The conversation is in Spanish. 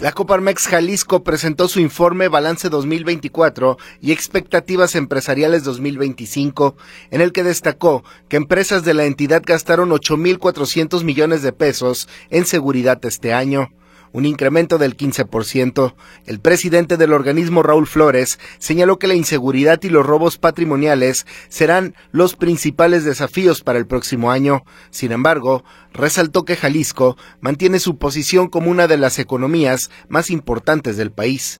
La Coparmex Jalisco presentó su informe Balance 2024 y Expectativas Empresariales 2025, en el que destacó que empresas de la entidad gastaron 8,400 millones de pesos en seguridad este año, un incremento del 15%. El presidente del organismo, Raúl Flores, señaló que la inseguridad y los robos patrimoniales serán los principales desafíos para el próximo año. Sin embargo, resaltó que Jalisco mantiene su posición como una de las economías más importantes del país.